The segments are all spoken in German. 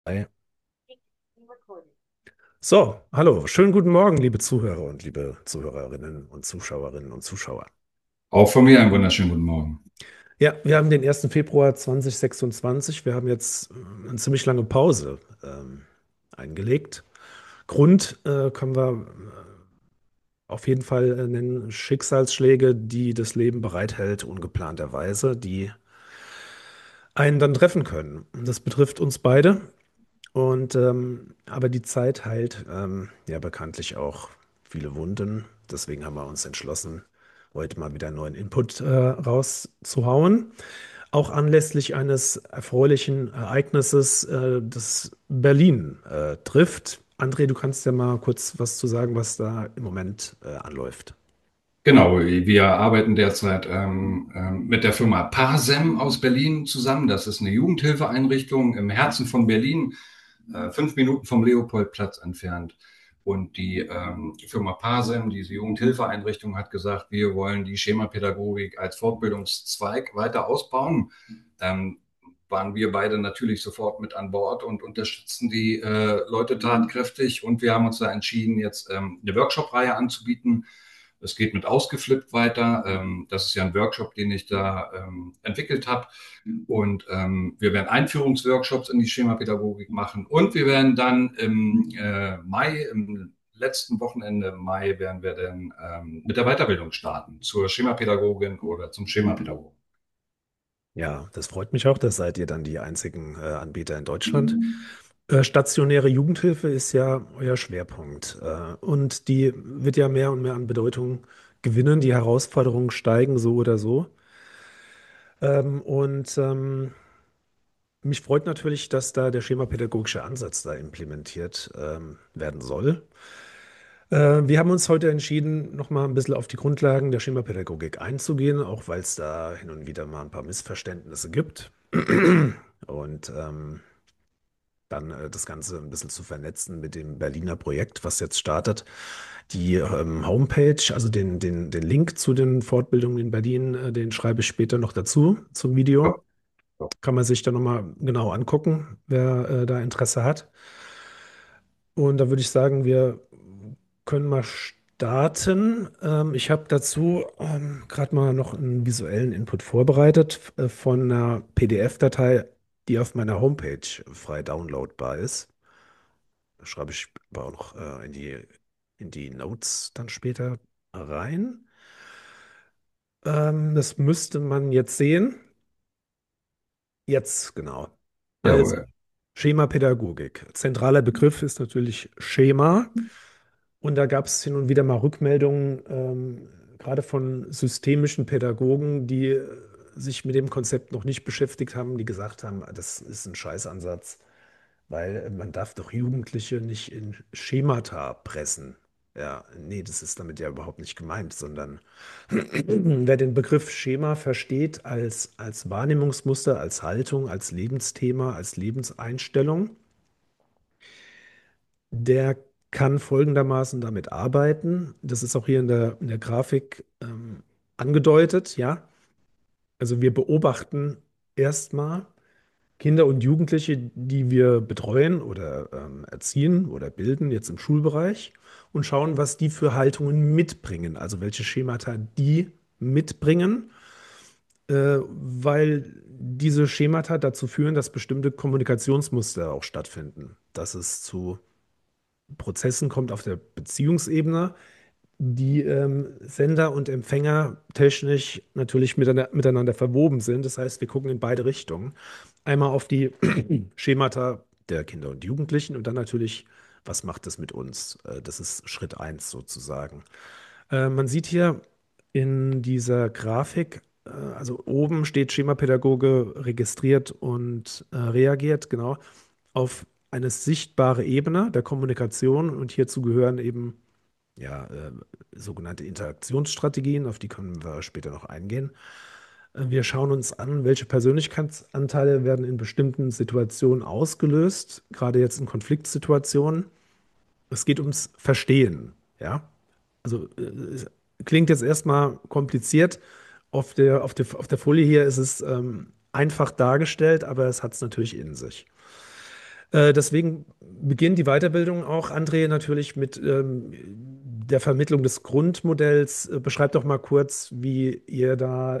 Hi. So, hallo, schönen guten Morgen, liebe Zuhörer und liebe Zuhörerinnen und Zuschauerinnen und Zuschauer. Auch von mir einen wunderschönen guten Morgen. Ja, wir haben den 1. Februar 2026. Wir haben jetzt eine ziemlich lange Pause eingelegt. Grund können wir auf jeden Fall nennen Schicksalsschläge, die das Leben bereithält, ungeplanterweise, die einen dann treffen können. Das betrifft uns beide. Und aber die Zeit heilt ja bekanntlich auch viele Wunden. Deswegen haben wir uns entschlossen, heute mal wieder einen neuen Input rauszuhauen. Auch anlässlich eines erfreulichen Ereignisses, das Berlin trifft. André, du kannst ja mal kurz was zu sagen, was da im Moment anläuft. Genau, wir arbeiten derzeit mit der Firma Parsem aus Berlin zusammen. Das ist eine Jugendhilfeeinrichtung im Herzen von Berlin, 5 Minuten vom Leopoldplatz entfernt. Und die Firma Parsem, diese Jugendhilfeeinrichtung, hat gesagt, wir wollen die Schemapädagogik als Fortbildungszweig weiter ausbauen. Dann waren wir beide natürlich sofort mit an Bord und unterstützen die Leute tatkräftig. Und wir haben uns da entschieden, jetzt eine Workshop-Reihe anzubieten. Es geht mit Ausgeflippt weiter. Das ist ja ein Workshop, den ich da entwickelt habe. Und wir werden Einführungsworkshops in die Schemapädagogik machen. Und wir werden dann im Mai, im letzten Wochenende im Mai, werden wir dann mit der Weiterbildung starten zur Schemapädagogin oder zum Schemapädagogen. Ja, das freut mich auch. Das seid ihr dann die einzigen Anbieter in Deutschland. Stationäre Jugendhilfe ist ja euer Schwerpunkt. Und die wird ja mehr und mehr an Bedeutung gewinnen. Die Herausforderungen steigen so oder so. Und mich freut natürlich, dass da der schemapädagogische Ansatz da implementiert werden soll. Wir haben uns heute entschieden, nochmal ein bisschen auf die Grundlagen der Schemapädagogik einzugehen, auch weil es da hin und wieder mal ein paar Missverständnisse gibt. Und dann das Ganze ein bisschen zu vernetzen mit dem Berliner Projekt, was jetzt startet. Die Homepage, also den Link zu den Fortbildungen in Berlin, den schreibe ich später noch dazu zum Ja, Video. ja. Kann man sich dann nochmal genau angucken, wer da Interesse hat. Und da würde ich sagen, wir können mal starten. Ich habe dazu gerade mal noch einen visuellen Input vorbereitet von einer PDF-Datei, die auf meiner Homepage frei downloadbar ist. Das schreibe ich aber auch noch in die Notes dann später rein. Das müsste man jetzt sehen. Jetzt, genau. Also, Jawohl. Schemapädagogik. Zentraler Begriff ist natürlich Schema. Und da gab es hin und wieder mal Rückmeldungen, gerade von systemischen Pädagogen, die sich mit dem Konzept noch nicht beschäftigt haben, die gesagt haben, "Ah, das ist ein Scheißansatz, weil man darf doch Jugendliche nicht in Schemata pressen. Ja, nee, das ist damit ja überhaupt nicht gemeint, sondern wer den Begriff Schema versteht als Wahrnehmungsmuster, als Haltung, als Lebensthema, als Lebenseinstellung, der kann folgendermaßen damit arbeiten. Das ist auch hier in der Grafik angedeutet, ja. Also wir beobachten erstmal Kinder und Jugendliche, die wir betreuen oder erziehen oder bilden, jetzt im Schulbereich, und schauen, was die für Haltungen mitbringen, also welche Schemata die mitbringen, weil diese Schemata dazu führen, dass bestimmte Kommunikationsmuster auch stattfinden, dass es zu Prozessen kommt auf der Beziehungsebene, die Sender und Empfänger technisch natürlich miteinander verwoben sind. Das heißt, wir gucken in beide Richtungen. Einmal auf die Schemata der Kinder und Jugendlichen und dann natürlich, was macht das mit uns? Das ist Schritt eins sozusagen. Man sieht hier in dieser Grafik, also oben steht Schemapädagoge registriert und reagiert, genau, auf eine sichtbare Ebene der Kommunikation und hierzu gehören eben ja, sogenannte Interaktionsstrategien, auf die können wir später noch eingehen. Wir schauen uns an, welche Persönlichkeitsanteile werden in bestimmten Situationen ausgelöst, gerade jetzt in Konfliktsituationen. Es geht ums Verstehen, ja. Also es klingt jetzt erstmal kompliziert. Auf der Folie hier ist es einfach dargestellt, aber es hat es natürlich in sich. Deswegen beginnt die Weiterbildung auch, André, natürlich mit der Vermittlung des Grundmodells. Beschreibt doch mal kurz, wie ihr da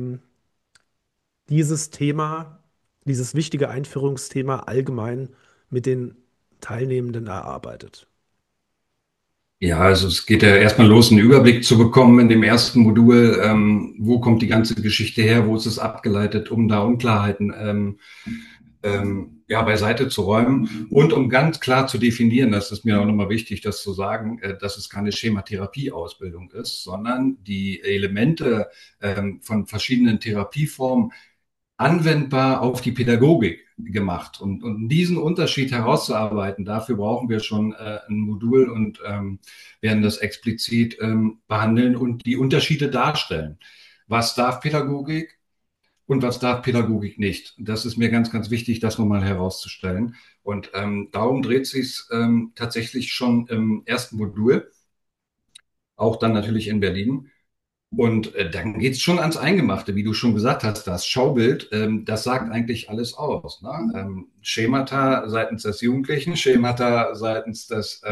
dieses Thema, dieses wichtige Einführungsthema allgemein mit den Teilnehmenden erarbeitet. Ja, also es geht ja erstmal los, einen Überblick zu bekommen in dem ersten Modul, wo kommt die ganze Geschichte her, wo ist es abgeleitet, um da Unklarheiten ja, beiseite zu räumen und um ganz klar zu definieren, das ist mir auch nochmal wichtig, das zu sagen, dass es keine Schematherapie-Ausbildung ist, sondern die Elemente von verschiedenen Therapieformen anwendbar auf die Pädagogik gemacht. Und diesen Unterschied herauszuarbeiten, dafür brauchen wir schon ein Modul und werden das explizit behandeln und die Unterschiede darstellen. Was darf Pädagogik und was darf Pädagogik nicht? Das ist mir ganz, ganz wichtig, das nochmal herauszustellen. Und darum dreht sich tatsächlich schon im ersten Modul, auch dann natürlich in Berlin. Und dann geht's schon ans Eingemachte, wie du schon gesagt hast, das Schaubild, das sagt eigentlich alles aus. Ne? Schemata seitens des Jugendlichen, Schemata seitens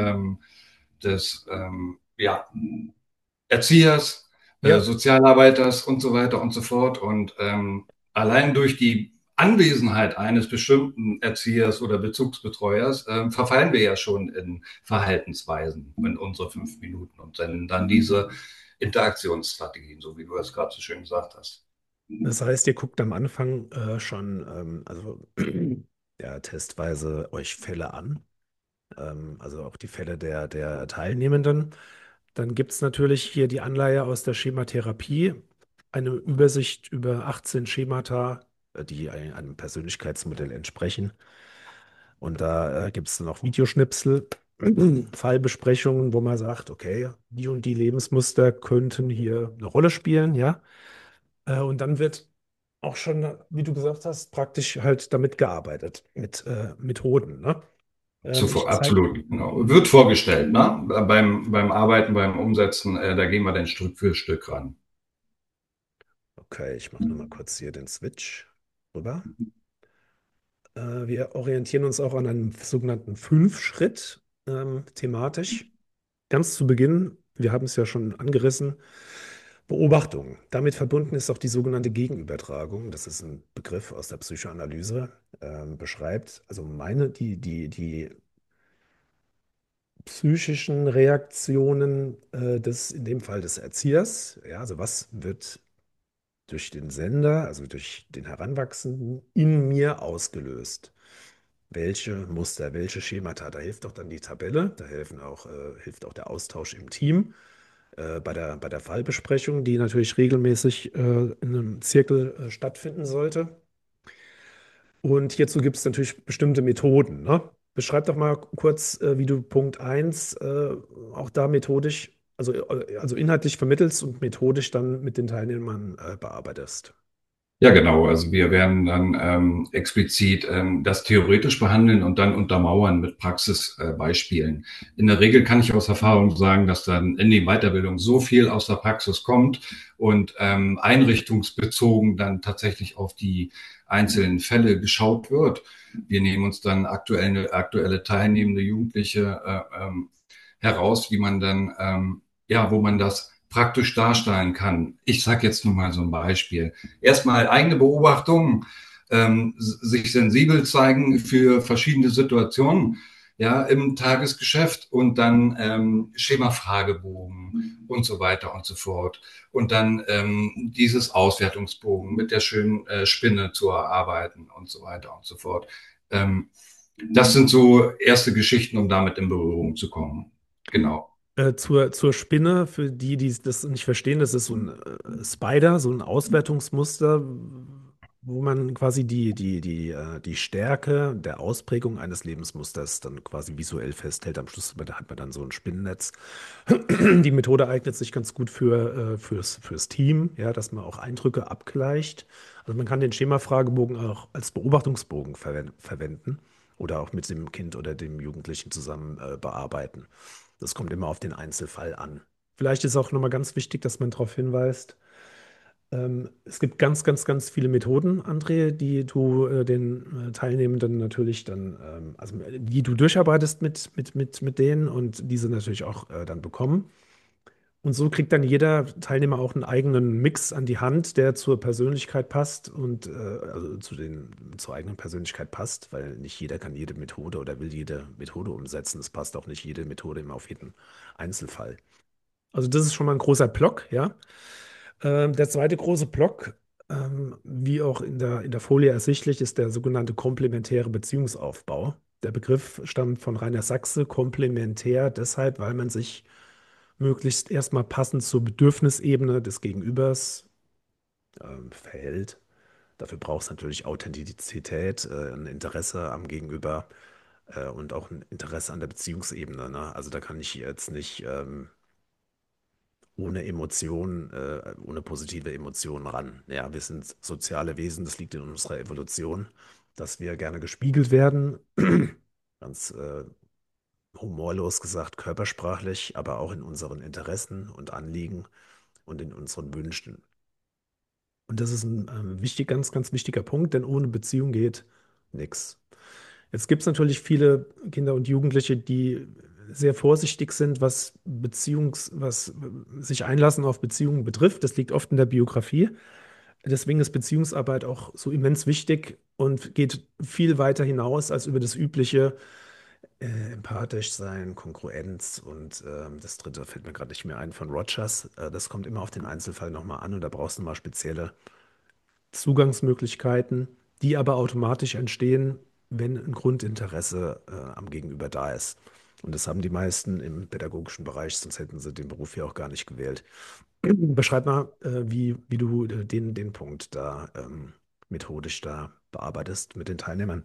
des ja, Erziehers, Ja, Sozialarbeiters und so weiter und so fort. Und allein durch die Anwesenheit eines bestimmten Erziehers oder Bezugsbetreuers verfallen wir ja schon in Verhaltensweisen in unsere 5 Minuten und dann diese Interaktionsstrategien, so wie du es gerade so schön gesagt hast. das heißt, ihr guckt am Anfang schon, also ja, testweise euch Fälle an, also auch die Fälle der Teilnehmenden. Dann gibt es natürlich hier die Anleihe aus der Schematherapie, eine Übersicht über 18 Schemata, die einem Persönlichkeitsmodell entsprechen. Und da gibt es dann auch Videoschnipsel, Fallbesprechungen, wo man sagt, okay, die und die Lebensmuster könnten hier eine Rolle spielen, ja. Und dann wird auch schon, wie du gesagt hast, praktisch halt damit gearbeitet, mit Methoden, ne? Ich Zuvor, zeige, absolut, genau. Wird vorgestellt, ne? Beim Arbeiten, beim Umsetzen, da gehen wir dann Stück für Stück ran. okay, ich mache nochmal kurz hier den Switch rüber. Wir orientieren uns auch an einem sogenannten Fünf-Schritt thematisch. Ganz zu Beginn, wir haben es ja schon angerissen, Beobachtung. Damit verbunden ist auch die sogenannte Gegenübertragung. Das ist ein Begriff aus der Psychoanalyse, beschreibt also die psychischen Reaktionen in dem Fall des Erziehers. Ja, also was wird durch den Sender, also durch den Heranwachsenden in mir ausgelöst? Welche Muster, welche Schemata? Da hilft doch dann die Tabelle, hilft auch der Austausch im Team bei der Fallbesprechung, die natürlich regelmäßig in einem Zirkel stattfinden sollte. Und hierzu gibt es natürlich bestimmte Methoden, ne? Beschreib doch mal kurz, wie du Punkt 1 auch da methodisch, also inhaltlich vermittelst und methodisch dann mit den Teilnehmern bearbeitest. Ja, genau. Also wir werden dann explizit das theoretisch behandeln und dann untermauern mit Praxisbeispielen. Beispielen. In der Regel kann ich aus Erfahrung sagen, dass dann in die Weiterbildung so viel aus der Praxis kommt und einrichtungsbezogen dann tatsächlich auf die einzelnen Fälle geschaut wird. Wir nehmen uns dann aktuelle teilnehmende Jugendliche heraus, wie man dann, ja, wo man das praktisch darstellen kann. Ich sage jetzt nur mal so ein Beispiel. Erstmal eigene Beobachtungen, sich sensibel zeigen für verschiedene Situationen, ja, im Tagesgeschäft und dann Schema-Fragebogen und so weiter und so fort. Und dann dieses Auswertungsbogen mit der schönen Spinne zu erarbeiten und so weiter und so fort. Ähm, Das sind so erste Geschichten, um damit in Berührung zu kommen. Genau. Zur Spinne, für die, die das nicht verstehen, das ist so ein Spider, so ein Auswertungsmuster, wo man quasi die Stärke der Ausprägung eines Lebensmusters dann quasi visuell festhält. Am Schluss hat man dann so ein Spinnennetz. Die Methode eignet sich ganz gut fürs Team, ja, dass man auch Eindrücke abgleicht. Also man kann den Schema-Fragebogen auch als Beobachtungsbogen verwenden oder auch mit dem Kind oder dem Jugendlichen zusammen bearbeiten. Das kommt immer auf den Einzelfall an. Vielleicht ist auch nochmal ganz wichtig, dass man darauf hinweist, Es gibt ganz, ganz, ganz viele Methoden, André, die du den Teilnehmenden natürlich dann, also die du durcharbeitest mit denen und diese natürlich auch dann bekommen. Und so kriegt dann jeder Teilnehmer auch einen eigenen Mix an die Hand, der zur Persönlichkeit passt und also zur eigenen Persönlichkeit passt, weil nicht jeder kann jede Methode oder will jede Methode umsetzen. Es passt auch nicht jede Methode immer auf jeden Einzelfall. Also das ist schon mal ein großer Block, ja. Der zweite große Block, wie auch in der Folie ersichtlich, ist der sogenannte komplementäre Beziehungsaufbau. Der Begriff stammt von Rainer Sachse, komplementär deshalb, weil man sich möglichst erstmal passend zur Bedürfnisebene des Gegenübers verhält. Dafür braucht es natürlich Authentizität, ein Interesse am Gegenüber und auch ein Interesse an der Beziehungsebene. Ne? Also da kann ich jetzt nicht ohne Emotionen, ohne positive Emotionen ran. Ja, wir sind soziale Wesen, das liegt in unserer Evolution, dass wir gerne gespiegelt werden. Ganz humorlos gesagt, körpersprachlich, aber auch in unseren Interessen und Anliegen und in unseren Wünschen. Und das ist ein ganz, ganz wichtiger Punkt, denn ohne Beziehung geht nichts. Jetzt gibt es natürlich viele Kinder und Jugendliche, die sehr vorsichtig sind, was sich einlassen auf Beziehungen betrifft. Das liegt oft in der Biografie. Deswegen ist Beziehungsarbeit auch so immens wichtig und geht viel weiter hinaus als über das übliche empathisch sein, Kongruenz und das dritte fällt mir gerade nicht mehr ein von Rogers. Das kommt immer auf den Einzelfall nochmal an und da brauchst du mal spezielle Zugangsmöglichkeiten, die aber automatisch entstehen, wenn ein Grundinteresse am Gegenüber da ist. Und das haben die meisten im pädagogischen Bereich, sonst hätten sie den Beruf ja auch gar nicht gewählt. Beschreib mal, wie du den Punkt da methodisch da bearbeitest mit den Teilnehmern.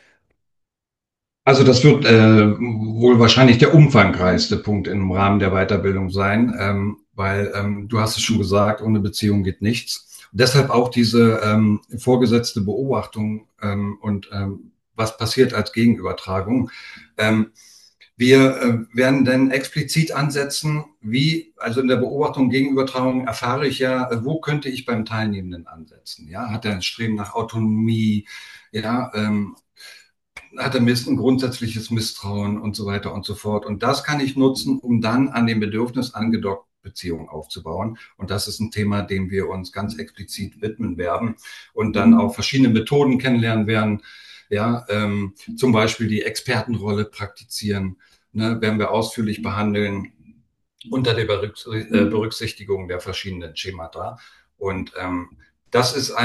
Also das wird wohl wahrscheinlich der umfangreichste Punkt im Rahmen der Weiterbildung sein, weil du hast es schon gesagt, ohne Beziehung geht nichts. Deshalb auch diese vorgesetzte Beobachtung was passiert als Gegenübertragung. Ähm, Wir werden dann explizit ansetzen, also in der Beobachtung, Gegenübertragung erfahre ich ja, wo könnte ich beim Teilnehmenden ansetzen? Ja, hat er ein Streben nach Autonomie? Ja, hat er ein grundsätzliches Misstrauen und so weiter und so fort. Und das kann ich nutzen, um dann an dem Bedürfnis angedockt Beziehungen aufzubauen. Und das ist ein Thema, dem wir uns ganz explizit widmen werden und dann auch verschiedene Methoden kennenlernen werden. Ja, zum Beispiel die Expertenrolle praktizieren, ne, werden wir ausführlich behandeln unter der Berücksichtigung der verschiedenen Schemata. Und das ist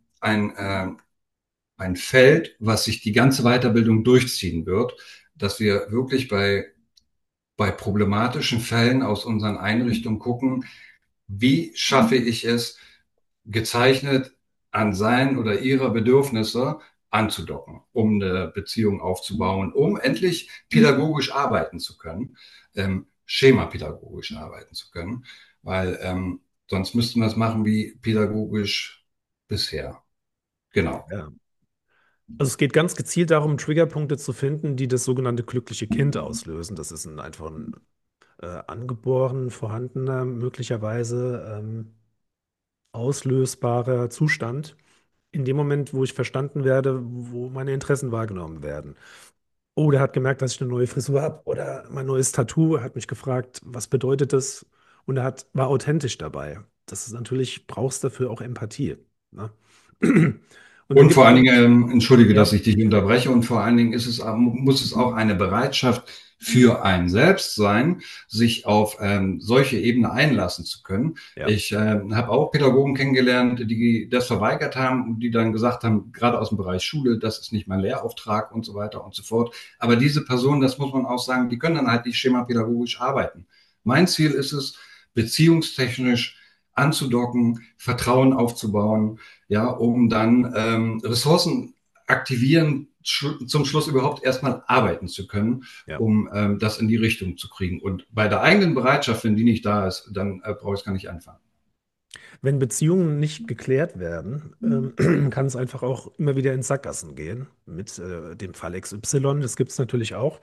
ein Feld, was sich die ganze Weiterbildung durchziehen wird, dass wir wirklich bei problematischen Fällen aus unseren Einrichtungen gucken, wie schaffe ich es, gezeichnet an sein oder ihrer Bedürfnisse anzudocken, um eine Beziehung aufzubauen, um endlich pädagogisch arbeiten zu können, schemapädagogisch arbeiten zu können, weil sonst müssten wir es machen wie pädagogisch bisher. Genau. Ja. Also es geht ganz gezielt darum, Triggerpunkte zu finden, die das sogenannte glückliche Kind auslösen. Das ist einfach ein angeboren vorhandener, möglicherweise auslösbarer Zustand. In dem Moment, wo ich verstanden werde, wo meine Interessen wahrgenommen werden. Oh, der hat gemerkt, dass ich eine neue Frisur habe oder mein neues Tattoo. Er hat mich gefragt, was bedeutet das? Und war authentisch dabei. Das ist natürlich, brauchst dafür auch Empathie. Ne? Und dann Und gibt vor es allen noch, Dingen, entschuldige, dass ja, ich dich unterbreche, und vor allen Dingen muss es auch eine Bereitschaft für einen selbst sein, sich auf solche Ebene einlassen zu können. ja, Ich habe auch Pädagogen kennengelernt, die das verweigert haben und die dann gesagt haben, gerade aus dem Bereich Schule, das ist nicht mein Lehrauftrag und so weiter und so fort. Aber diese Personen, das muss man auch sagen, die können dann halt nicht schemapädagogisch arbeiten. Mein Ziel ist es, beziehungstechnisch anzudocken, Vertrauen aufzubauen, ja, um dann Ressourcen aktivieren, zum Schluss überhaupt erstmal arbeiten zu können, ja. um das in die Richtung zu kriegen. Und bei der eigenen Bereitschaft, wenn die nicht da ist, dann brauche ich es gar nicht anfangen. Wenn Beziehungen nicht geklärt werden, kann es einfach auch immer wieder in Sackgassen gehen. Mit dem Fall XY, das gibt es natürlich auch.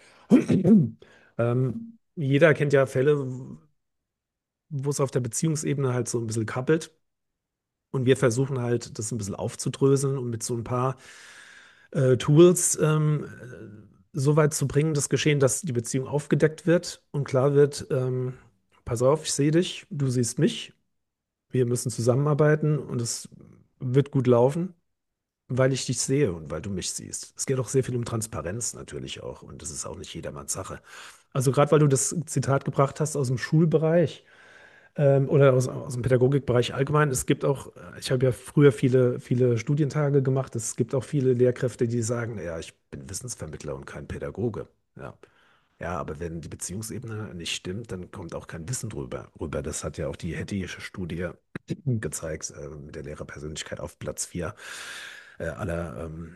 Jeder kennt ja Fälle, wo es auf der Beziehungsebene halt so ein bisschen kappelt. Und wir versuchen halt, das ein bisschen aufzudröseln und mit so ein paar Tools so weit zu bringen, das Geschehen, dass die Beziehung aufgedeckt wird und klar wird, pass auf, ich sehe dich, du siehst mich, wir müssen zusammenarbeiten und es wird gut laufen, weil ich dich sehe und weil du mich siehst. Es geht auch sehr viel um Transparenz natürlich auch und das ist auch nicht jedermanns Sache. Also gerade weil du das Zitat gebracht hast aus dem Schulbereich, oder aus dem Pädagogikbereich allgemein. Es gibt auch, ich habe ja früher viele Studientage gemacht. Es gibt auch viele Lehrkräfte, die sagen, ja, ich bin Wissensvermittler und kein Pädagoge. Ja. Ja, aber wenn die Beziehungsebene nicht stimmt, dann kommt auch kein Wissen rüber. Das hat ja auch die Hetty'sche Studie gezeigt, mit der Lehrerpersönlichkeit auf Platz 4 aller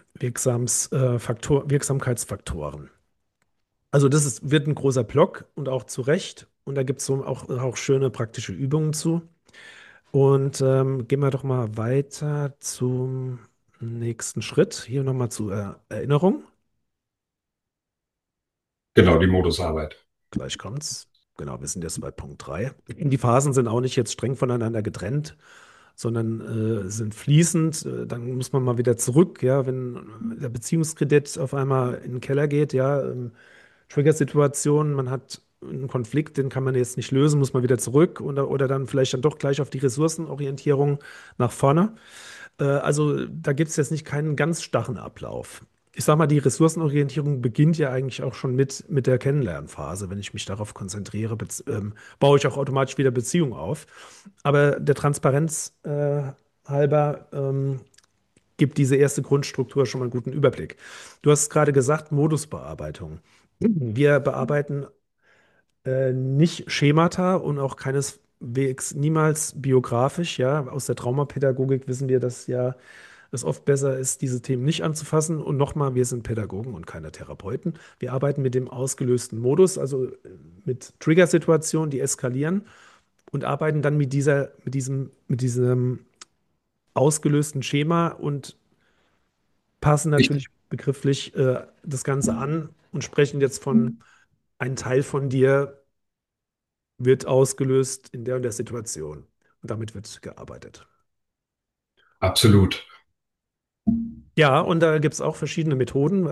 Wirksamkeitsfaktoren. Also wird ein großer Block und auch zu Recht. Und da gibt es so auch schöne praktische Übungen zu. Und gehen wir doch mal weiter zum nächsten Schritt. Hier nochmal zur Erinnerung. Genau, die Modusarbeit. Gleich kommt's. Genau, wir sind jetzt bei Punkt 3. Die Phasen sind auch nicht jetzt streng voneinander getrennt, sondern sind fließend. Dann muss man mal wieder zurück, ja, wenn der Beziehungskredit auf einmal in den Keller geht, ja, Trigger-Situation, man hat einen Konflikt, den kann man jetzt nicht lösen, muss man wieder zurück oder dann vielleicht dann doch gleich auf die Ressourcenorientierung nach vorne. Also da gibt es jetzt nicht keinen ganz starren Ablauf. Ich sag mal, die Ressourcenorientierung beginnt ja eigentlich auch schon mit der Kennenlernphase. Wenn ich mich darauf konzentriere, baue ich auch automatisch wieder Beziehungen auf. Aber der Transparenz halber gibt diese erste Grundstruktur schon mal einen guten Überblick. Du hast gerade gesagt, Modusbearbeitung. Wir bearbeiten nicht Schemata und auch keineswegs niemals biografisch. Ja, aus der Traumapädagogik wissen wir, dass ja es oft besser ist, diese Themen nicht anzufassen. Und nochmal, wir sind Pädagogen und keine Therapeuten. Wir arbeiten mit dem ausgelösten Modus, also mit Trigger-Situationen, die eskalieren und arbeiten dann mit diesem ausgelösten Schema und passen Ich, natürlich begrifflich das Ganze an und sprechen jetzt von ein Teil von dir wird ausgelöst in der und der Situation. Und damit wird gearbeitet. absolut. Ja, und da gibt es auch verschiedene Methoden.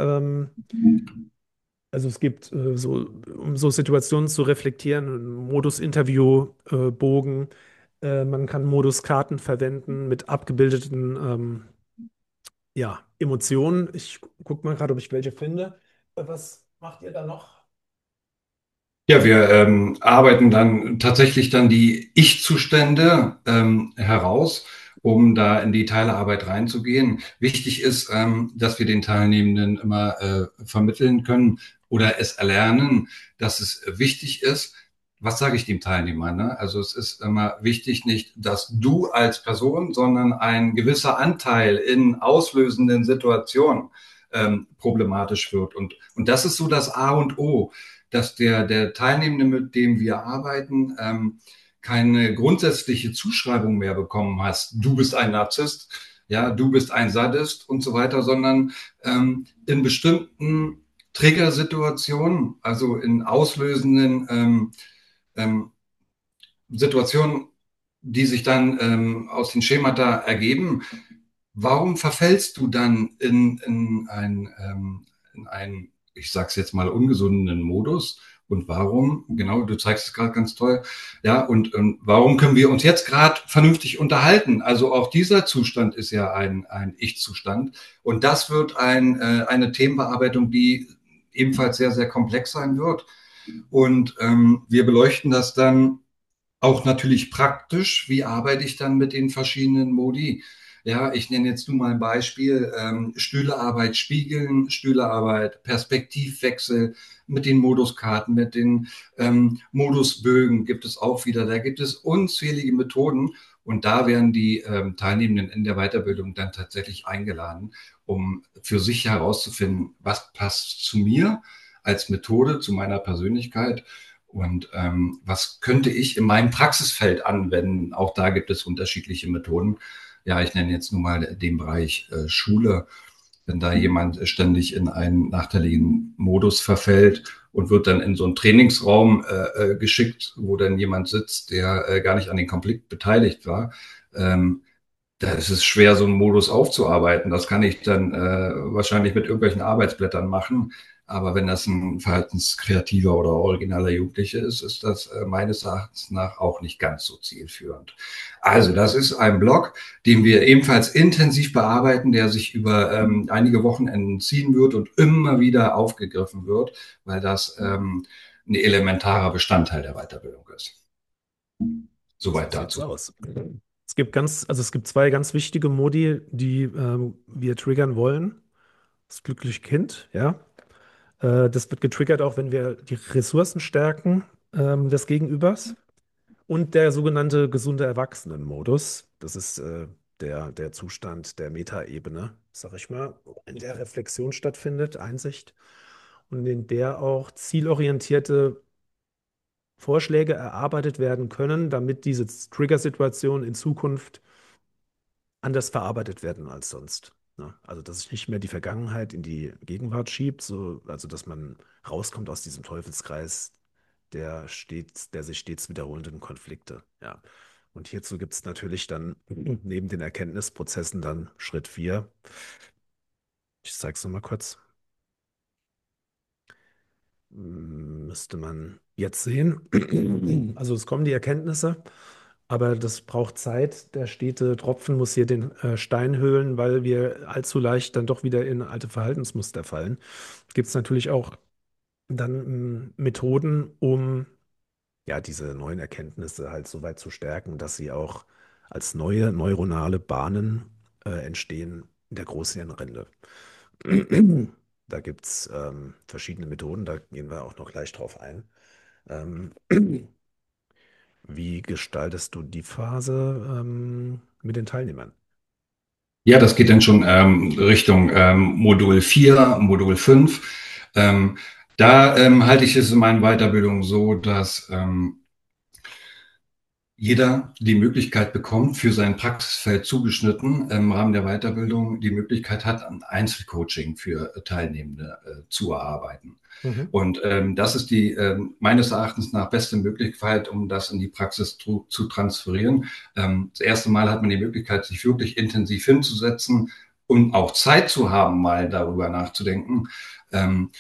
Also es gibt um so Situationen zu reflektieren, einen Modus-Interview, Bogen. Man kann Modus-Karten verwenden mit abgebildeten ja, Emotionen. Ich gucke mal gerade, ob ich welche finde. Was macht ihr da noch? Ja, wir arbeiten dann tatsächlich dann die Ich-Zustände heraus, um da in die Teilearbeit reinzugehen. Wichtig ist, dass wir den Teilnehmenden immer vermitteln können oder es erlernen, dass es wichtig ist. Was sage ich dem Teilnehmer? Ne? Also es ist immer wichtig, nicht, dass du als Person, sondern ein gewisser Anteil in auslösenden Situationen problematisch wird. Und das ist so das A und O, dass der Teilnehmende, mit dem wir arbeiten, keine grundsätzliche Zuschreibung mehr bekommen hast. Du bist ein Narzisst, ja, du bist ein Sadist und so weiter, sondern in bestimmten Triggersituationen, also in auslösenden ähm, Situationen, die sich dann aus den Schemata ergeben, warum verfällst du dann in ein, ich sag's jetzt mal, ungesunden Modus? Und warum, genau, du zeigst es gerade ganz toll, ja, und warum können wir uns jetzt gerade vernünftig unterhalten? Also auch dieser Zustand ist ja ein Ich-Zustand. Und das wird eine Themenbearbeitung, die ebenfalls sehr, sehr komplex sein wird. Und wir beleuchten das dann auch natürlich praktisch. Wie arbeite ich dann mit den verschiedenen Modi? Ja, ich nenne jetzt nur mal ein Beispiel. Stühlearbeit spiegeln, Stühlearbeit, Perspektivwechsel mit den Moduskarten, mit den Modusbögen gibt es auch wieder. Da gibt es unzählige Methoden und da werden die Teilnehmenden in der Weiterbildung dann tatsächlich eingeladen, um für sich herauszufinden, was passt zu mir als Methode, zu meiner Persönlichkeit und was könnte ich in meinem Praxisfeld anwenden? Auch da gibt es unterschiedliche Methoden. Ja, ich nenne jetzt nur mal den Bereich Schule. Wenn da jemand ständig in einen nachteiligen Modus verfällt und wird dann in so einen Trainingsraum geschickt, wo dann jemand sitzt, der gar nicht an den Konflikt beteiligt war, ähm, Da ist es schwer, so einen Modus aufzuarbeiten. Das kann ich dann wahrscheinlich mit irgendwelchen Arbeitsblättern machen. Aber wenn das ein verhaltenskreativer oder originaler Jugendlicher ist, ist das meines Erachtens nach auch nicht ganz so zielführend. Also, das ist ein Blog, den wir ebenfalls intensiv bearbeiten, der sich über einige Wochenenden ziehen wird und immer wieder aufgegriffen wird, weil das ein elementarer Bestandteil der Weiterbildung ist. So Soweit sieht's dazu. aus. Also es gibt zwei ganz wichtige Modi, die wir triggern wollen. Das glückliche Kind, ja. Das wird getriggert auch, wenn wir die Ressourcen stärken des Gegenübers. Und der sogenannte gesunde Erwachsenenmodus. Das ist der Zustand der Metaebene, sag ich mal, in der Reflexion stattfindet, Einsicht und in der auch zielorientierte Vorschläge erarbeitet werden können, damit diese Trigger-Situationen in Zukunft anders verarbeitet werden als sonst. Ne? Also, dass sich nicht mehr die Vergangenheit in die Gegenwart schiebt, also dass man rauskommt aus diesem Teufelskreis der sich stets wiederholenden Konflikte. Ja. Und hierzu gibt es natürlich dann neben den Erkenntnisprozessen dann Schritt 4. Ich zeige es nochmal kurz. Müsste man jetzt sehen. Also es kommen die Erkenntnisse, aber das braucht Zeit. Der stete Tropfen muss hier den Stein höhlen, weil wir allzu leicht dann doch wieder in alte Verhaltensmuster fallen. Gibt es natürlich auch dann Methoden, um ja diese neuen Erkenntnisse halt so weit zu stärken, dass sie auch als neue neuronale Bahnen entstehen in der Großhirnrinde. Da gibt es verschiedene Methoden, da gehen wir auch noch gleich drauf ein. Ähm, Wie gestaltest du die Phase mit den Teilnehmern? Ja, das geht dann schon Richtung Modul 4, Modul 5. Ähm, Da halte ich es in meinen Weiterbildungen so, dass jeder die Möglichkeit bekommt, für sein Praxisfeld zugeschnitten im Rahmen der Weiterbildung die Möglichkeit hat, ein Einzelcoaching für Teilnehmende zu erarbeiten. Mhm. Und das ist die meines Erachtens nach beste Möglichkeit, um das in die Praxis zu transferieren. Das erste Mal hat man die Möglichkeit, sich wirklich intensiv hinzusetzen und auch Zeit zu haben, mal darüber nachzudenken. Ähm,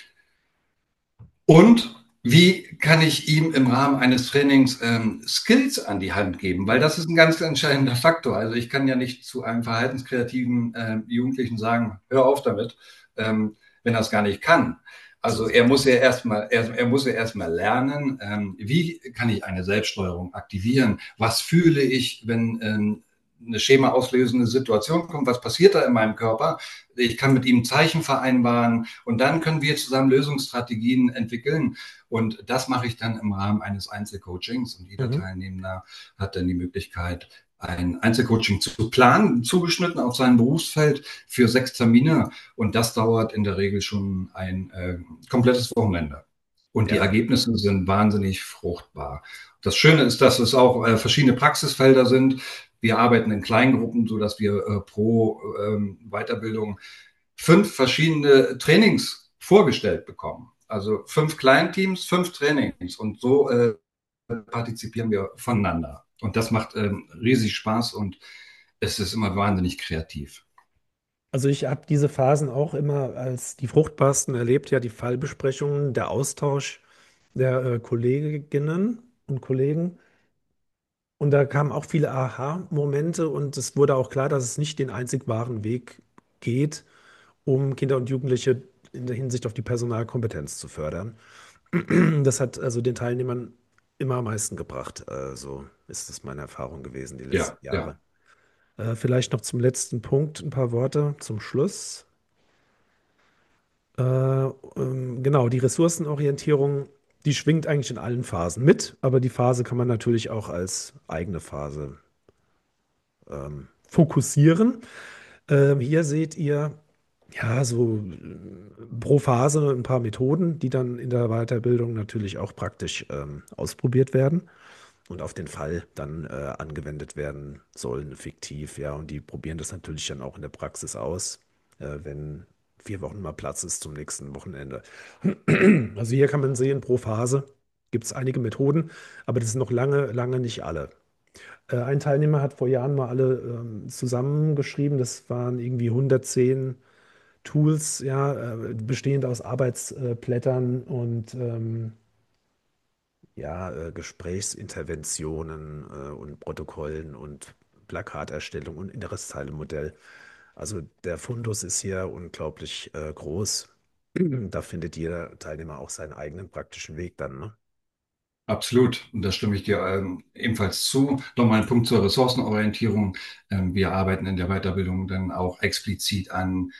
und wie kann ich ihm im Rahmen eines Trainings Skills an die Hand geben? Weil das ist ein ganz entscheidender Faktor. Also ich kann ja nicht zu einem verhaltenskreativen Jugendlichen sagen, hör auf damit, wenn er es gar nicht kann. So Also er sieht's muss ja aus. erstmal, er muss ja erstmal lernen, wie kann ich eine Selbststeuerung aktivieren? Was fühle ich, wenn eine Schema auslösende Situation kommt? Was passiert da in meinem Körper? Ich kann mit ihm Zeichen vereinbaren und dann können wir zusammen Lösungsstrategien entwickeln. Und das mache ich dann im Rahmen eines Einzelcoachings. Und jeder Mhm. Teilnehmer hat dann die Möglichkeit, ein Einzelcoaching zu planen, zugeschnitten auf sein Berufsfeld für 6 Termine. Und das dauert in der Regel schon ein komplettes Wochenende. Und die Ja, Ergebnisse sind wahnsinnig fruchtbar. Das Schöne ist, dass es auch verschiedene Praxisfelder sind. Wir arbeiten in Kleingruppen, so dass wir pro Weiterbildung 5 verschiedene Trainings vorgestellt bekommen. Also 5 Kleinteams, 5 Trainings und so partizipieren wir voneinander. Und das macht riesig Spaß und es ist immer wahnsinnig kreativ. also ich habe diese Phasen auch immer als die fruchtbarsten erlebt, ja, die Fallbesprechungen, der Austausch der Kolleginnen und Kollegen. Und da kamen auch viele Aha-Momente und es wurde auch klar, dass es nicht den einzig wahren Weg geht, um Kinder und Jugendliche in der Hinsicht auf die Personalkompetenz zu fördern. Das hat also den Teilnehmern immer am meisten gebracht. So ist es meine Erfahrung gewesen die Ja, letzten ja. Jahre. Vielleicht noch zum letzten Punkt ein paar Worte zum Schluss. Genau, die Ressourcenorientierung, die schwingt eigentlich in allen Phasen mit, aber die Phase kann man natürlich auch als eigene Phase fokussieren. Hier seht ihr ja so pro Phase ein paar Methoden, die dann in der Weiterbildung natürlich auch praktisch ausprobiert werden und auf den Fall dann angewendet werden sollen, fiktiv, ja. Und die probieren das natürlich dann auch in der Praxis aus, wenn 4 Wochen mal Platz ist zum nächsten Wochenende. Also hier kann man sehen, pro Phase gibt es einige Methoden, aber das sind noch lange, lange nicht alle. Ein Teilnehmer hat vor Jahren mal alle zusammengeschrieben. Das waren irgendwie 110 Tools, ja, bestehend aus Arbeitsblättern und ja, Gesprächsinterventionen und Protokollen und Plakaterstellung und inneres Zeilenmodell. Also der Fundus ist hier unglaublich groß. Da findet jeder Teilnehmer auch seinen eigenen praktischen Weg dann, ne? Absolut, und da stimme ich dir ebenfalls zu. Nochmal ein Punkt zur Ressourcenorientierung. Wir arbeiten in der Weiterbildung dann auch explizit an,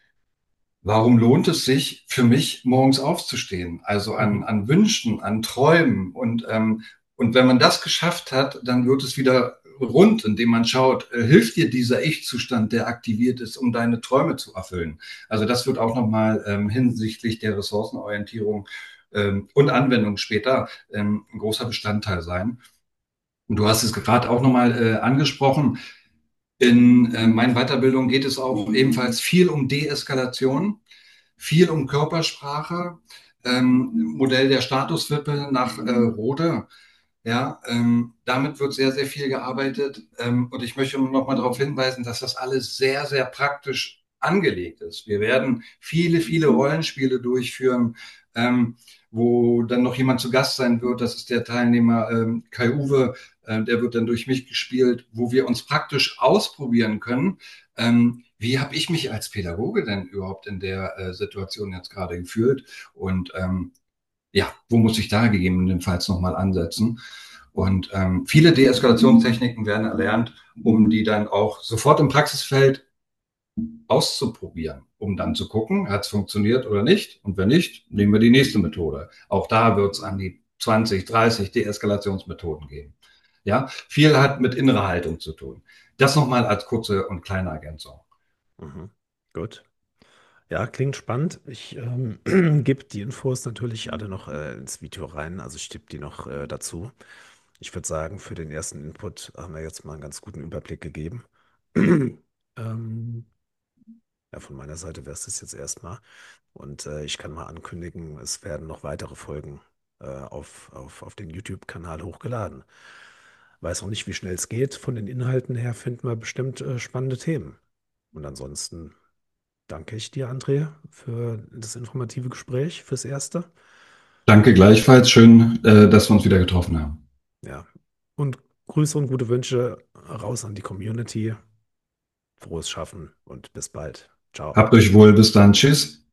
warum lohnt es sich für mich, morgens aufzustehen? Also Mhm. an Wünschen, an Träumen. Und wenn man das geschafft hat, dann wird es wieder rund, indem man schaut, hilft dir dieser Ich-Zustand, der aktiviert ist, um deine Träume zu erfüllen? Also das wird auch nochmal hinsichtlich der Ressourcenorientierung und Anwendung später ein großer Bestandteil sein. Und du hast es gerade auch nochmal angesprochen. In meinen Weiterbildungen geht es auch ebenfalls viel um Deeskalation, viel um Körpersprache, Modell der Statuswippe nach Rode. Ja, damit wird sehr, sehr viel gearbeitet. Und ich möchte noch mal darauf hinweisen, dass das alles sehr, sehr praktisch angelegt ist. Wir werden viele, viele Rollenspiele durchführen, ähm, wo dann noch jemand zu Gast sein wird. Das ist der Teilnehmer Kai Uwe, der wird dann durch mich gespielt, wo wir uns praktisch ausprobieren können. Wie habe ich mich als Pädagoge denn überhaupt in der Situation jetzt gerade gefühlt? Und ja, wo muss ich da gegebenenfalls nochmal ansetzen? Und viele Deeskalationstechniken werden erlernt, um die dann auch sofort im Praxisfeld auszuprobieren, um dann zu gucken, hat es funktioniert oder nicht. Und wenn nicht, nehmen wir die nächste Methode. Auch da wird es an die 20, 30 Deeskalationsmethoden geben. Ja, viel hat mit innerer Haltung zu tun. Das nochmal als kurze und kleine Ergänzung. Mhm. Gut. Ja, klingt spannend. Ich gebe die Infos natürlich alle noch ins Video rein. Also ich tippe die noch dazu. Ich würde sagen, für den ersten Input haben wir jetzt mal einen ganz guten Überblick gegeben. Ja, von meiner Seite wäre es das jetzt erstmal. Und ich kann mal ankündigen, es werden noch weitere Folgen auf den YouTube-Kanal hochgeladen. Weiß auch nicht, wie schnell es geht. Von den Inhalten her finden wir bestimmt spannende Themen. Und ansonsten danke ich dir, André, für das informative Gespräch, fürs Erste. Danke gleichfalls. Schön, dass wir uns wieder getroffen haben. Ja. Und Grüße und gute Wünsche raus an die Community. Frohes Schaffen und bis bald. Ciao. Habt euch wohl. Bis dann. Tschüss.